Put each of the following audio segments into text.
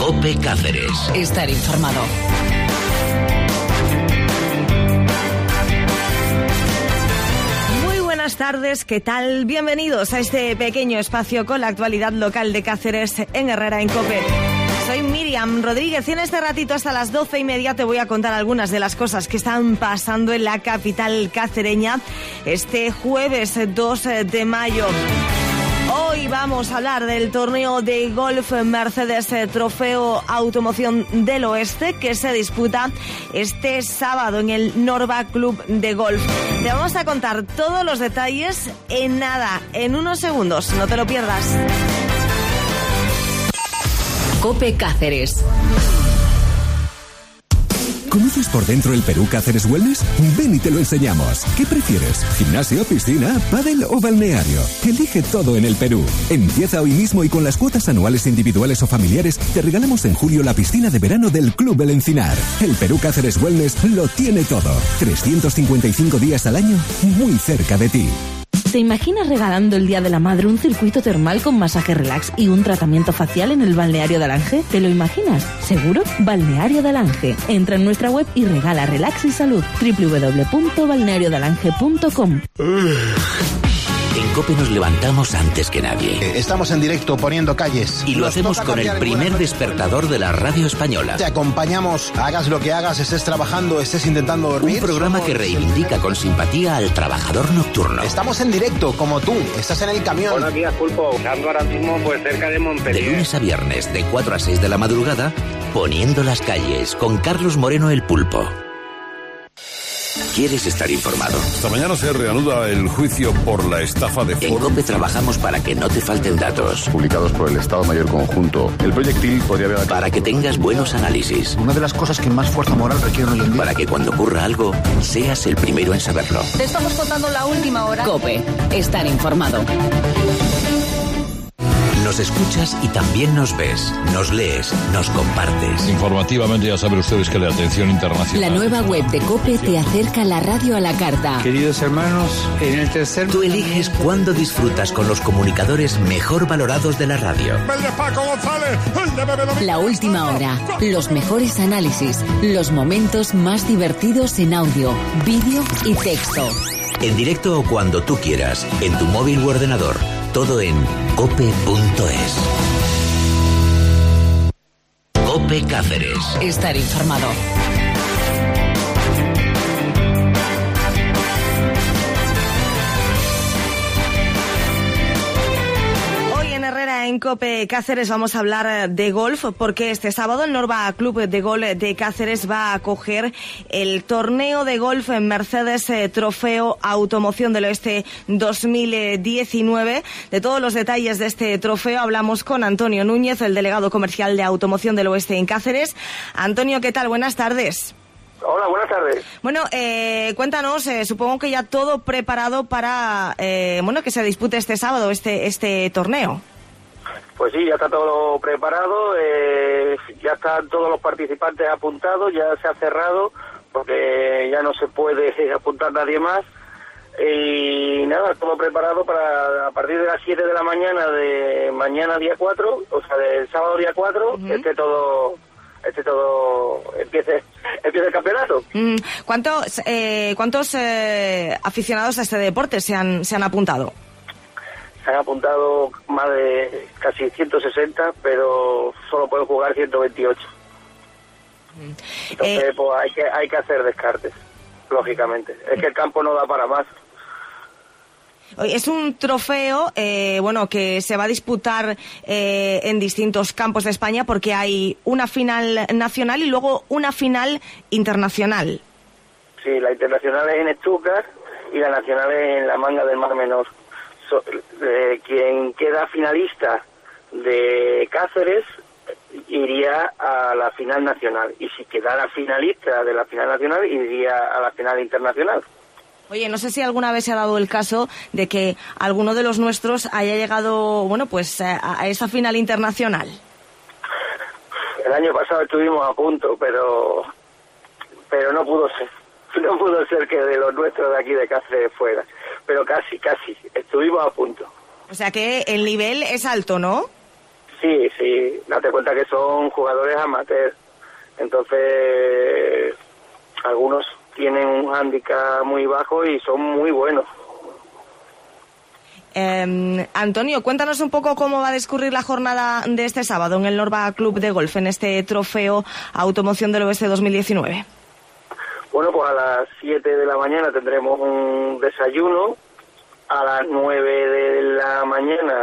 COPE Cáceres. Estar informado. Buenas tardes, ¿qué tal? Bienvenidos a este pequeño espacio con la actualidad local de Cáceres en Herrera en COPE. Soy Miriam Rodríguez y en este ratito hasta las 12:30 te voy a contar algunas de las cosas que están pasando en la capital cacereña este jueves 2 de mayo. Hoy vamos a hablar del torneo de golf Mercedes Trofeo Automoción del Oeste que se disputa este sábado en el Norva Club de Golf. Te vamos a contar todos los detalles en nada, en unos segundos. No te lo pierdas. COPE Cáceres. ¿Conoces por dentro el Perú Cáceres Wellness? Ven y te lo enseñamos. ¿Qué prefieres? ¿Gimnasio, piscina, pádel o balneario? Elige todo en el Perú. Empieza hoy mismo y con las cuotas anuales individuales o familiares te regalamos en julio la piscina de verano del Club El Encinar. El Perú Cáceres Wellness lo tiene todo. 355 días al año, muy cerca de ti. ¿Te imaginas regalando el Día de la Madre un circuito termal con masaje relax y un tratamiento facial en el balneario de Alange? ¿Te lo imaginas? ¿Seguro? Balneario de Alange. Entra en nuestra web y regala relax y salud. www.balneariodealange.com. En COPE nos levantamos antes que nadie. Estamos en directo poniendo calles. Y lo hacemos con el primer despertador de la radio española. Te acompañamos, hagas lo que hagas, estés trabajando, estés intentando dormir. Un programa que reivindica con simpatía al trabajador nocturno. Estamos en directo, como tú, estás en el camión. Buenos días, Pulpo. Ando ahora mismo pues cerca de Montpellier. De lunes a viernes, de 4 a 6 de la madrugada, poniendo las calles, con Carlos Moreno el Pulpo. ¿Quieres estar informado? Esta mañana se reanuda el juicio por la estafa de En COPE trabajamos para que no te falten datos. Publicados por el Estado Mayor Conjunto. El proyectil podría haber... Para que tengas buenos análisis. Una de las cosas que más fuerza moral requiere hoy en día. Para que cuando ocurra algo, seas el primero en saberlo. Te estamos contando la última hora. COPE. Estar informado. Nos escuchas y también nos ves, nos lees, nos compartes. Informativamente ya saben ustedes que la atención internacional... La nueva web de COPE te acerca la radio a la carta. Queridos hermanos, en el tercer... Tú eliges cuándo disfrutas con los comunicadores mejor valorados de la radio. La última hora, los mejores análisis, los momentos más divertidos en audio, vídeo y texto. En directo o cuando tú quieras, en tu móvil u ordenador. Todo en cope.es. COPE Cáceres. Estar informado. En COPE Cáceres vamos a hablar de golf porque este sábado el Norva Club de Golf de Cáceres va a acoger el torneo de golf en Mercedes Trofeo Automoción del Oeste 2019. De todos los detalles de este trofeo hablamos con Antonio Núñez, el delegado comercial de Automoción del Oeste en Cáceres. Antonio, ¿qué tal? Buenas tardes. Hola, buenas tardes. Bueno, cuéntanos, supongo que ya todo preparado para que se dispute este sábado este torneo. Pues sí, ya está todo preparado, ya están todos los participantes apuntados, ya se ha cerrado, porque ya no se puede apuntar nadie más. Y nada, todo preparado para a partir de las 7 de la mañana de mañana día 4, o sea, del sábado día 4, empiece el campeonato. ¿Cuántos aficionados a este deporte se han apuntado? Se han apuntado más de casi 160, pero solo pueden jugar 128. Entonces, pues hay que hacer descartes, lógicamente. Es que el campo no da para más. Es un trofeo, que se va a disputar en distintos campos de España porque hay una final nacional y luego una final internacional. Sí, la internacional es en Stuttgart y la nacional es en la Manga del Mar Menor. Quien queda finalista de Cáceres iría a la final nacional, y si quedara finalista de la final nacional iría a la final internacional. Oye, no sé si alguna vez se ha dado el caso de que alguno de los nuestros haya llegado, a esa final internacional. El año pasado estuvimos a punto, pero no pudo ser. No pudo ser que de los nuestros de aquí de Cáceres fuera, pero casi, estuvimos a punto. O sea que el nivel es alto, ¿no? Sí, date cuenta que son jugadores amateurs, entonces algunos tienen un hándicap muy bajo y son muy buenos. Antonio, cuéntanos un poco cómo va a discurrir la jornada de este sábado en el Norba Club de Golf, en este trofeo Automoción del Oeste 2019. Bueno, pues a las 7 de la mañana tendremos un desayuno, a las 9 de la mañana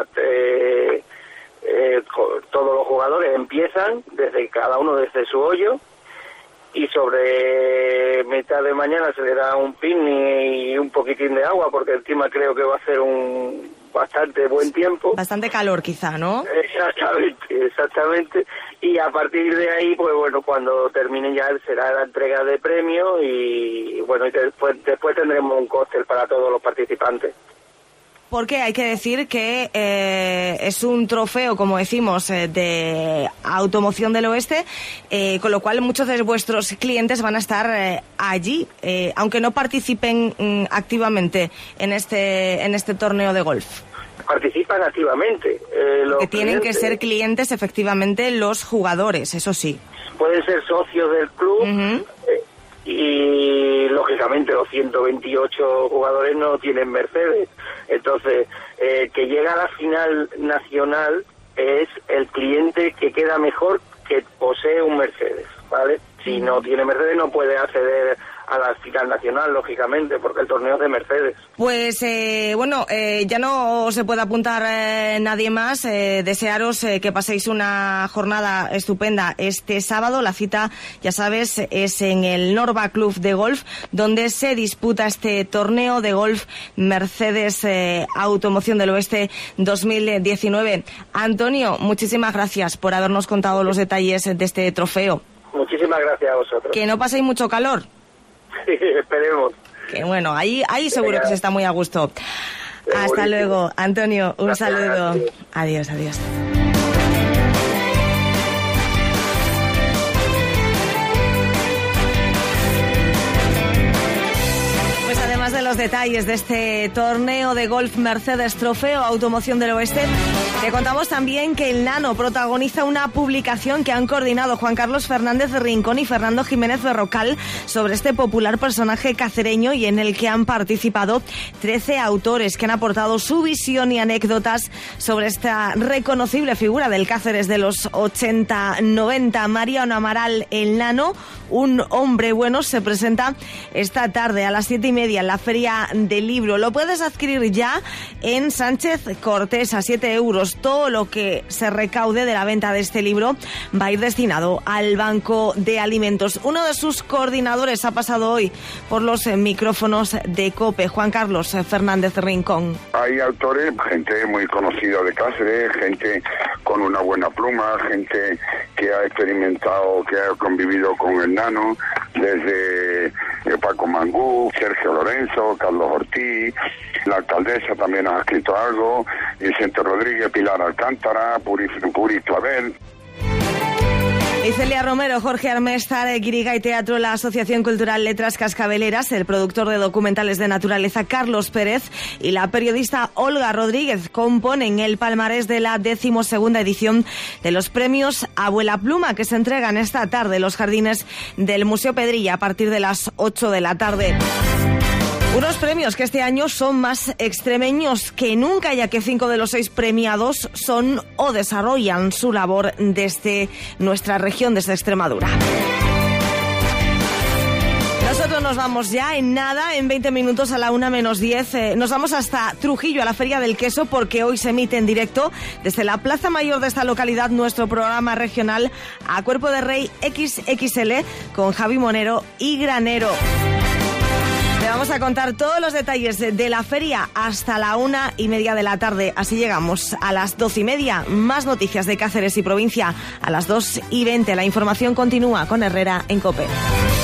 todos los jugadores empiezan, cada uno desde su hoyo, y sobre mitad de mañana se le da un picnic y un poquitín de agua, porque encima creo que va a ser un bastante buen tiempo. Bastante calor quizá, ¿no? Exactamente. Y a partir de ahí, pues bueno, cuando termine ya será la entrega de premios y bueno, y después tendremos un cóctel para todos los participantes. Porque hay que decir que es un trofeo, como decimos, de Automoción del Oeste, con lo cual muchos de vuestros clientes van a estar allí, aunque no participen activamente en este torneo de golf. Participan activamente. Que tienen que ser clientes, efectivamente, los jugadores, eso sí. Pueden ser socios del club. Uh-huh. Y lógicamente los 128 jugadores no tienen Mercedes. Entonces, que llega a la final nacional es el cliente que queda mejor que posee un Mercedes, ¿vale? Si no tiene Mercedes no puede acceder a la final nacional, lógicamente, porque el torneo es de Mercedes. Pues ya no se puede apuntar nadie más. Desearos que paséis una jornada estupenda este sábado. La cita, ya sabes, es en el Norba Club de Golf, donde se disputa este torneo de golf Mercedes Automoción del Oeste 2019. Antonio, muchísimas gracias por habernos contado los detalles de este trofeo. Muchísimas gracias a vosotros. Que no paséis mucho calor. Sí, esperemos. Que bueno, ahí seguro que se está muy a gusto. Hasta luego, Antonio, un saludo. Adiós. Pues además de los detalles de este torneo de golf Mercedes Trofeo Automoción del Oeste, te contamos también que el Nano protagoniza una publicación que han coordinado Juan Carlos Fernández Rincón y Fernando Jiménez Berrocal sobre este popular personaje cacereño, y en el que han participado 13 autores que han aportado su visión y anécdotas sobre esta reconocible figura del Cáceres de los 80-90. Mariano Amaral, el Nano, un hombre bueno, se presenta esta tarde a las 7:30 en la Feria del Libro. Lo puedes adquirir ya en Sánchez Cortés a 7 euros. Todo lo que se recaude de la venta de este libro va a ir destinado al Banco de Alimentos. Uno de sus coordinadores ha pasado hoy por los micrófonos de COPE, Juan Carlos Fernández Rincón. Hay autores, gente muy conocida de Cáceres, gente con una buena pluma, gente que ha experimentado, que ha convivido con el Nano, desde Paco Mangú, Sergio Lorenzo, Carlos Ortiz, la alcaldesa también ha escrito algo, Vicente Rodríguez, Pilar Alcántara, Puri Clavel. Celia Romero, Jorge Armestar, Guirigay Teatro, la Asociación Cultural Letras Cascabeleras, el productor de documentales de naturaleza Carlos Pérez y la periodista Olga Rodríguez componen el palmarés de la 12ª edición de los premios Abuela Pluma, que se entregan esta tarde en los jardines del Museo Pedrilla a partir de las 8 de la tarde. Unos premios que este año son más extremeños que nunca, ya que 5 de los 6 premiados son o desarrollan su labor desde nuestra región, desde Extremadura. Nosotros nos vamos ya en nada, en 20 minutos a la 1:10. Nos vamos hasta Trujillo, a la Feria del Queso, porque hoy se emite en directo desde la Plaza Mayor de esta localidad nuestro programa regional A Cuerpo de Rey XXL con Javi Monero y Granero. Te vamos a contar todos los detalles de la feria hasta la 1:30 de la tarde. Así llegamos a las 12:30. Más noticias de Cáceres y provincia a las 2:20. La información continúa con Herrera en COPE.